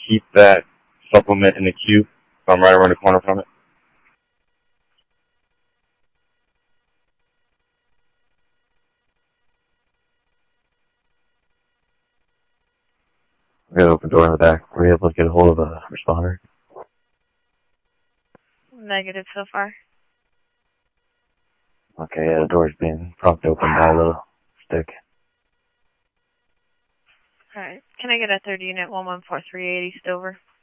keep that supplement in the queue. So I'm right around the corner from it. We got an open door in the back. Were you able to get a hold of a responder? Negative so far. Okay, yeah, the door's being propped open by a little stick. Alright. Can I get a 3rd unit 114380 Stover?